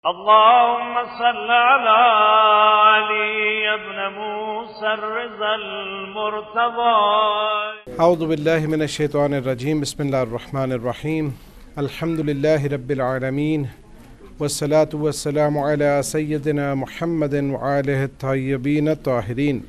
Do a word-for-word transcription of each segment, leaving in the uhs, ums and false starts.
اللهم صل على علي بن موسى الرضا المرتضى. أعوذ بالله من الشيطان الرجيم. بسم الله الرحمن الرحيم. الحمد لله رب العالمين والصلاة والسلام على سيدنا محمد وآله الطيبين الطاهرين.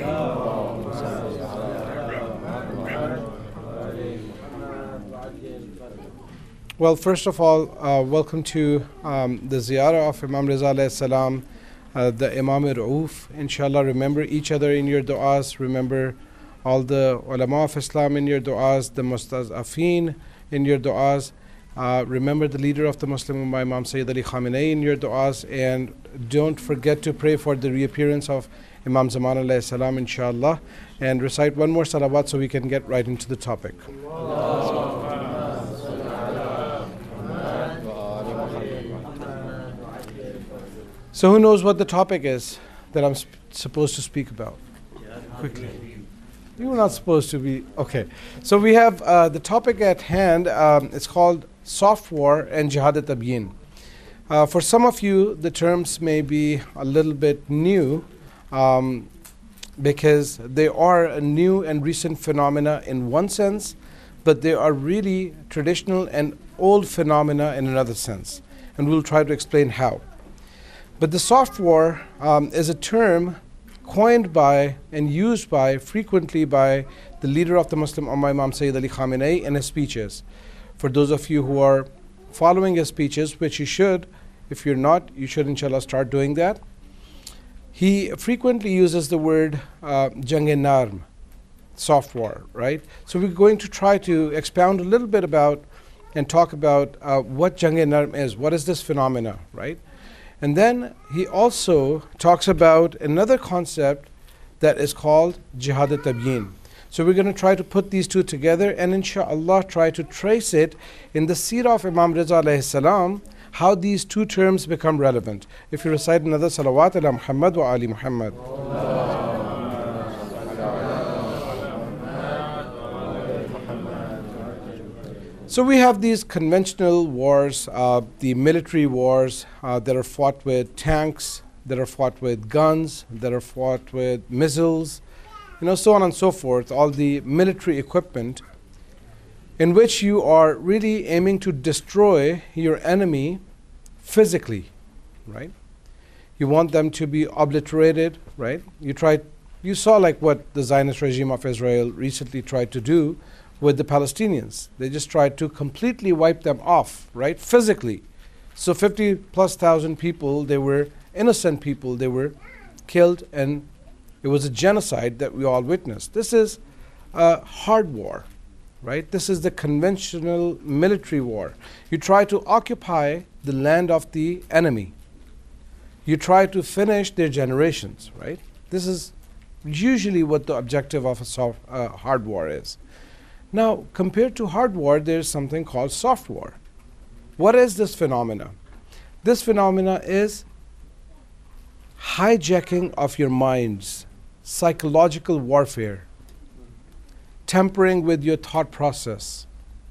Well, first of all, uh, welcome to um, the ziyarah of Imam Riza alayhi salam, uh, the Imam Ra'uf. Inshallah, remember each other in your du'as. Remember all the ulama of Islam in your du'as, the mustazafin in your du'as. Uh, remember the leader of the Muslim Ummah, Imam Sayyid Ali Khamenei, in your du'as. And don't forget to pray for the reappearance of Imam Zaman alayhi salam, inshallah. And recite one more salawat so we can get right into the topic. So who knows what the topic is that I'm sp- supposed to speak about? Quickly. You were not supposed to be. Okay. So we have uh, the topic at hand. Um, it's called soft war and jihad at-tabyin. Uh, for some of you, the terms may be a little bit new um, because they are a new and recent phenomena in one sense, but they are really traditional and old phenomena in another sense. And we'll try to explain how. But the soft war um, is a term coined by and used by frequently by the leader of the Muslim Ummah, Imam Sayyid Ali Khamenei, in his speeches. For those of you who are following his speeches, which you should, if you're not, you should inshallah start doing that. He frequently uses the word uh, jang-e-narm, soft war, right? So we're going to try to expound a little bit about and talk about uh, what jang-e-narm is. What is this phenomena, right? And then he also talks about another concept that is called jihad at-tabyin. So we're going to try to put these two together and inshallah try to trace it in the seerah of Imam Riza alayhi salam, how these two terms become relevant. If you recite another salawat ala Muhammad wa ali Muhammad. So we have these conventional wars, uh, the military wars uh, that are fought with tanks, that are fought with guns, that are fought with missiles, you know, so on and so forth, all the military equipment in which you are really aiming to destroy your enemy physically, right? You want them to be obliterated, right? You tried, you saw like what the Zionist regime of Israel recently tried to do with the Palestinians. They just tried to completely wipe them off, right, physically. So fifty plus thousand people, they were innocent people, they were killed, and it was a genocide that we all witnessed. This is a hard war, right? This is the conventional military war. You try to occupy the land of the enemy. You try to finish their generations, right? This is usually what the objective of a soft, uh, hard war is. Now, compared to hard war, there's something called soft war. What is this phenomena? This phenomena is hijacking of your minds, psychological warfare, tampering with your thought process,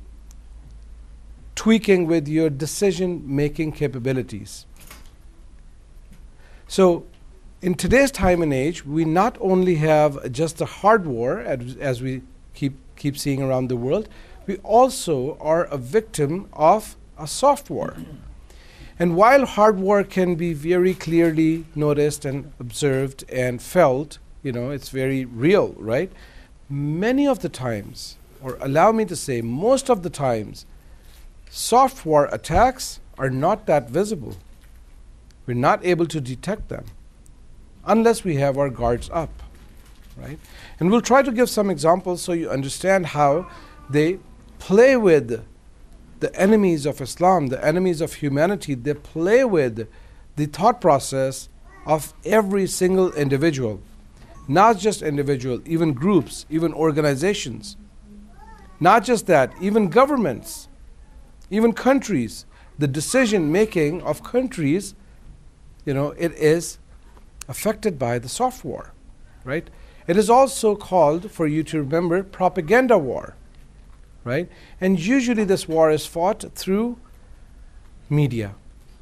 tweaking with your decision-making capabilities. So, in today's time and age, we not only have just a hard war, as, as we keep keep seeing around the world, we also are a victim of a soft war. And while hard war can be very clearly noticed and observed and felt, you know, it's very real, right? Many of the times, or allow me to say most of the times, soft war attacks are not that visible. We're not able to detect them unless we have our guards up. Right? And we'll try to give some examples so you understand how they play with the enemies of Islam, the enemies of humanity. They play with the thought process of every single individual. Not just individual, even groups, even organizations. Not just that, even governments, even countries. The decision making of countries, you know, it is affected by the soft war, right? It is also called, for you to remember, propaganda war, right? And usually this war is fought through media,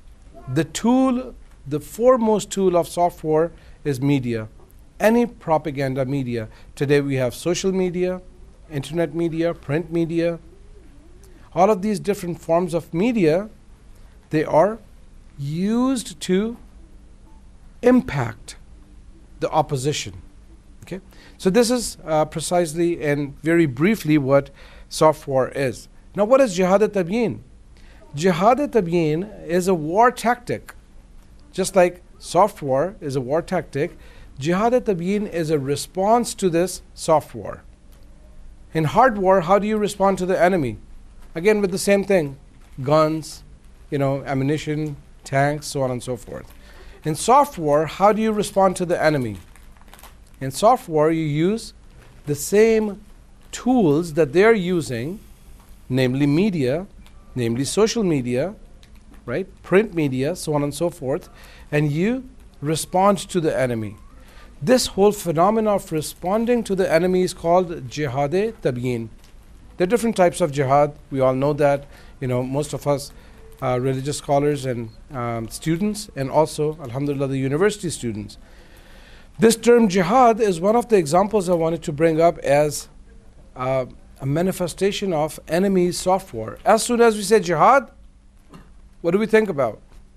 The tool, the foremost tool of soft war is media. Any propaganda media. Today we have social media, internet media, print media. All of these different forms of media, they are used to impact the opposition. Okay? So this is uh, precisely and very briefly what soft war is. Now what is jihad-e-tabyin? Jihad-e-tabyin is a war tactic. Just like soft war is a war tactic, jihad-e-tabyin is a response to this soft war. In hard war, how do you respond to the enemy? Again with the same thing, guns, you know, ammunition, tanks, so on and so forth. In soft war, how do you respond to the enemy? In soft war, you use the same tools that they're using, namely media, namely social media, right? Print media, so on and so forth, and you respond to the enemy. This whole phenomenon of responding to the enemy is called jihad-e-tabyin. There are different types of jihad. We all know that. You know, most of us uh, religious scholars and um, students, and also, alhamdulillah, the university students. This term jihad is one of the examples I wanted to bring up as uh, a manifestation of enemy soft war. As soon as we say jihad, what do we think about?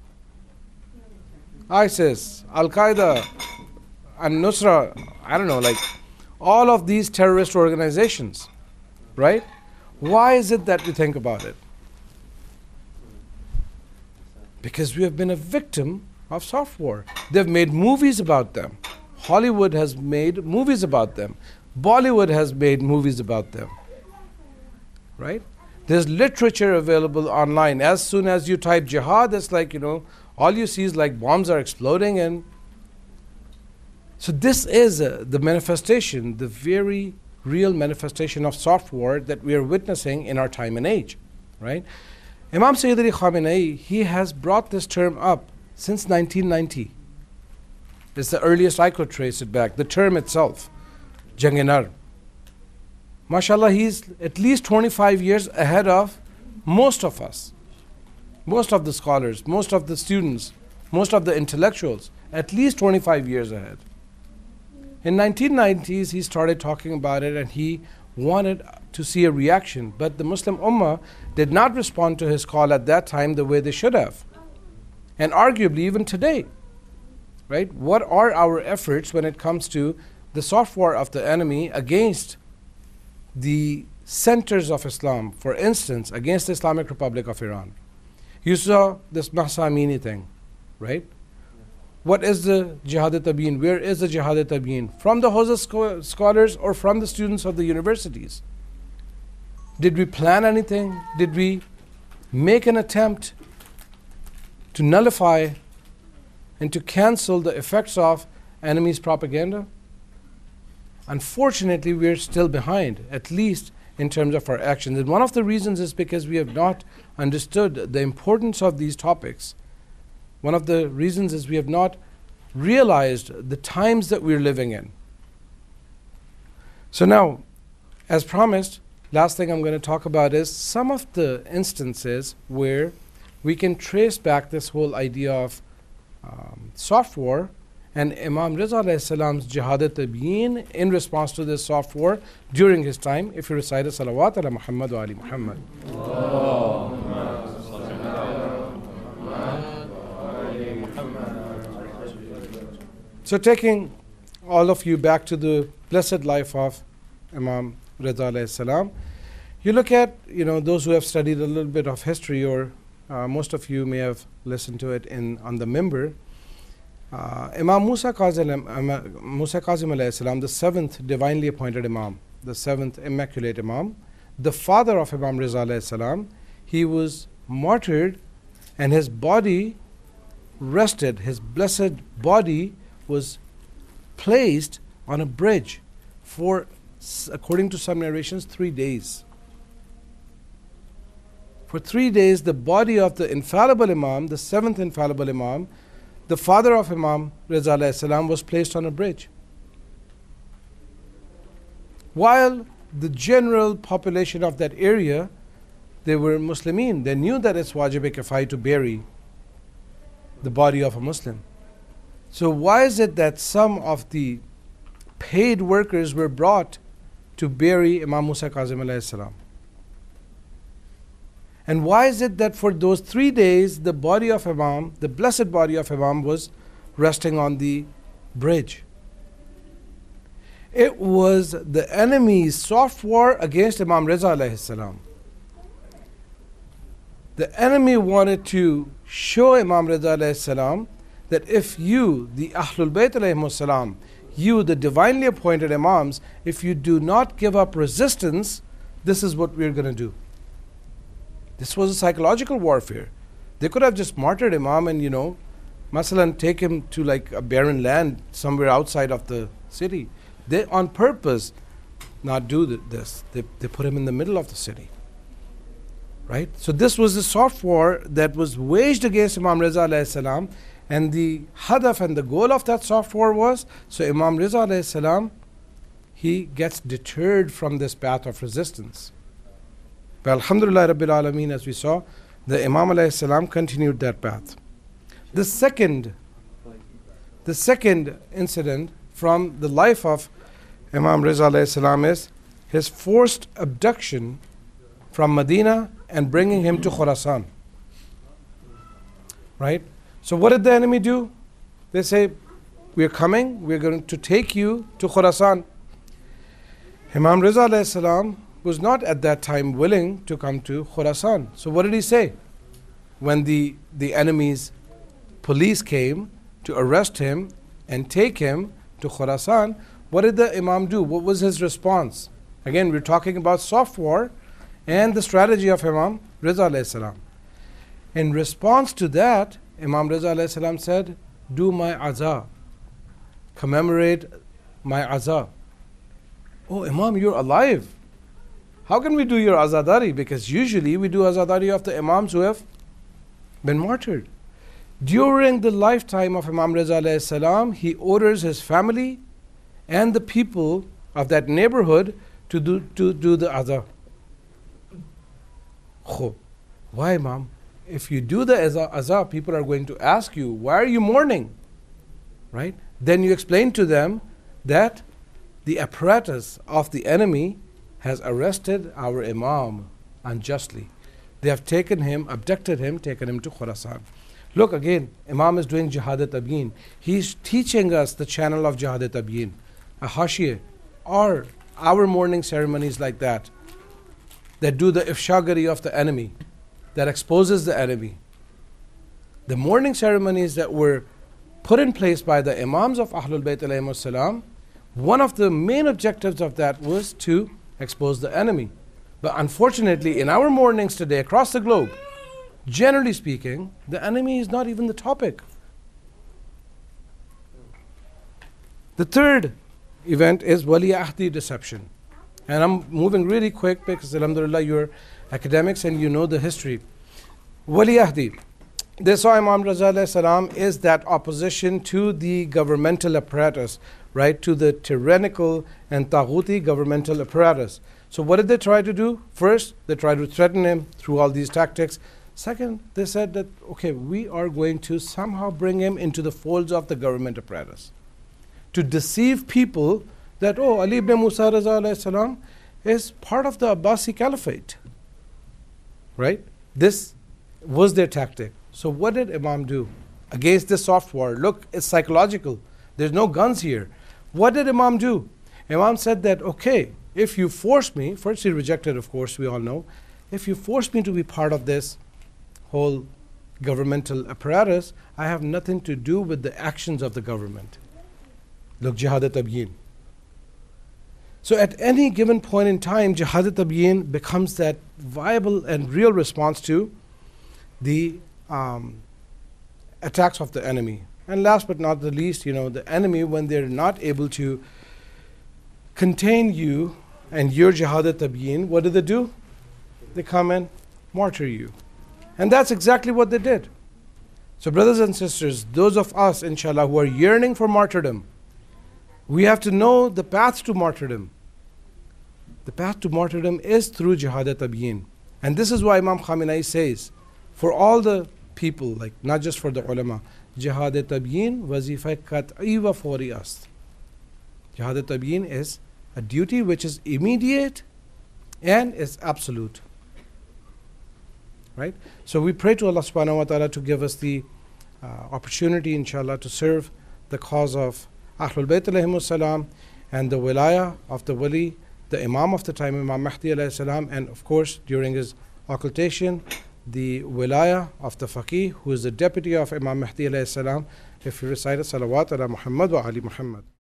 ISIS, Al-Qaeda, and Nusra, I don't know, like all of these terrorist organizations, right? Why is it that we think about it? Because we have been a victim of soft war. They've made movies about them. Hollywood has made movies about them. Bollywood has made movies about them. Right? There's literature available online. As soon as you type jihad, it's like, you know, all you see is like bombs are exploding. And so this is uh, the manifestation, the very real manifestation of soft war that we are witnessing in our time and age. Right? Imam Sayyid Ali Khamenei, he has brought this term up since nineteen ninety. It's the earliest I could trace it back. The term itself, Jang-e-Nar. MashaAllah, he's at least twenty-five years ahead of most of us. Most of the scholars, most of the students, most of the intellectuals, at least twenty-five years ahead. In nineteen nineties, he started talking about it and he wanted to see a reaction. But the Muslim Ummah did not respond to his call at that time the way they should have. And arguably even today. Right? What are our efforts when it comes to the soft war of the enemy against the centers of Islam? For instance, against the Islamic Republic of Iran. You saw this Mahsa Amini thing, right? What is the jihad-e-tabyin? Where is the jihad-e-tabyin? From the Hawza scho- scholars or from the students of the universities? Did we plan anything? Did we make an attempt to nullify and to cancel the effects of enemy's propaganda? Unfortunately, we are still behind, at least in terms of our actions. And one of the reasons is because we have not understood the importance of these topics. One of the reasons is we have not realized the times that we're living in. So now, as promised, last thing I'm going to talk about is some of the instances where we can trace back this whole idea of um, soft war and Imam Riza alayhi salam's jihad-e-tabyin in response to this soft war during his time. If you recite a salawat ala Muhammad wa ali Muhammad. So taking all of you back to the blessed life of Imam Riza alayhi salam, you look at, you know, those who have studied a little bit of history, or uh, most of you may have listened to it in on the mimbar. Uh, Imam Musa Kazim, um, Musa Kazim alayhi salam, the seventh divinely appointed Imam, the seventh immaculate Imam, the father of Imam Riza alayhi salam, he was martyred and his body rested, his blessed body was placed on a bridge for, according to some narrations, three days. For three days, the body of the infallible Imam, the seventh infallible Imam, the father of Imam Riza alayhi salam, was placed on a bridge. While the general population of that area, they were Muslimin. They knew that it's wajib-e-kifai to bury the body of a Muslim. So why is it that some of the paid workers were brought to bury Imam Musa Kazim alayhi salam? And why is it that for those three days the body of Imam, the blessed body of Imam, was resting on the bridge? It was the enemy's soft war against Imam Reza alayhi salam. The enemy wanted to show Imam Reza alayhi salam that if you, the Ahlul Bayt alayhi salam, you, the divinely appointed Imams, if you do not give up resistance, this is what we're going to do. This was a psychological warfare. They could have just martyred Imam and, you know, masalan, take him to like a barren land somewhere outside of the city. They, on purpose, not do th- this. They, they put him in the middle of the city. Right? So this was a soft war that was waged against Imam Reza alayhi salam, and the hadaf and the goal of that soft war was, so Imam Reza alayhi salam, he gets deterred from this path of resistance. But alhamdulillah Rabbil Alameen, as we saw, the Imam alayhi salam continued that path. The second, the second incident from the life of Imam Reza alayhi salam is his forced abduction from Medina and bringing him to Khurasan. Right? So what did the enemy do? They say, we are coming, we are going to take you to Khurasan. Imam Reza alayhi salam was not at that time willing to come to Khurasan. So what did he say? When the, the enemy's police came to arrest him and take him to Khurasan, what did the Imam do? What was his response? Again, we're talking about soft war and the strategy of Imam Reza alayhi salam. In response to that, Imam Reza alayhi salam said, do my aza, commemorate my aza. Oh, Imam, you're alive. How can we do your azadari? Because usually we do azadari of the Imams who have been martyred. During the lifetime of Imam Reza alayhi salam, he orders his family and the people of that neighborhood to do, to do the aza. Oh, why, Imam? If you do the aza, people are going to ask you, why are you mourning? Right? Then you explain to them that the apparatus of the enemy has arrested our Imam unjustly. They have taken him, abducted him, taken him to Khurasan. Look again, Imam is doing Jihad-e-Tabyin. He's teaching us the channel of Jihad-e-Tabyin. A hashiyah, or our mourning ceremonies like that, that do the ifshagari of the enemy, that exposes the enemy. The mourning ceremonies that were put in place by the Imams of Ahlul Bayt alayhimus salam, one of the main objectives of that was to expose the enemy. But unfortunately, in our mournings today across the globe, generally speaking, the enemy is not even the topic. The third event is Wali Ahdi deception. And I'm moving really quick because alhamdulillah you're academics and you know the history. Wali Ahdi, they saw Imam Reza alayhi salam is that opposition to the governmental apparatus, right, to the tyrannical and taghuti governmental apparatus. So what did they try to do? First, they tried to threaten him through all these tactics. Second, they said that, okay, we are going to somehow bring him into the folds of the government apparatus, to deceive people that, oh, Ali ibn Musa Reza alayhi salam is part of the Abbasi Caliphate. Right? This was their tactic. So what did Imam do against this soft war? Look, it's psychological. There's no guns here. What did Imam do? Imam said that, okay, if you force me, first he rejected, of course, we all know, if you force me to be part of this whole governmental apparatus, I have nothing to do with the actions of the government. Look, Jihad-e-Tabyin. So at any given point in time, Jihad-e-Tabyin becomes that viable and real response to the um, attacks of the enemy. And last but not the least, you know, the enemy, when they're not able to contain you and your Jihad-e-Tabyin, what do they do? They come and martyr you. And that's exactly what they did. So brothers and sisters, those of us, inshallah, who are yearning for martyrdom, we have to know the path to martyrdom. The path to martyrdom is through Jihad-e-Tabyin. And this is why Imam Khamenei says, for all the people, like not just for the ulama. Jihad-e-tabyin wazifa qat'i wa fawri ast. Jihad-e-tabyin is a duty which is immediate and is absolute. Right? So we pray to Allah subhanahu wa ta'ala to give us the uh, opportunity, inshallah, to serve the cause of Ahlul Bayt alayhimus salam and the wilaya of the wali, the imam of the time, Imam Mahdi alayhi salam, and of course during his occultation, the wilaya of the faqih, who is the deputy of Imam Mahdi alayhi salam, if he recited salawat ala Muhammad wa ali Muhammad.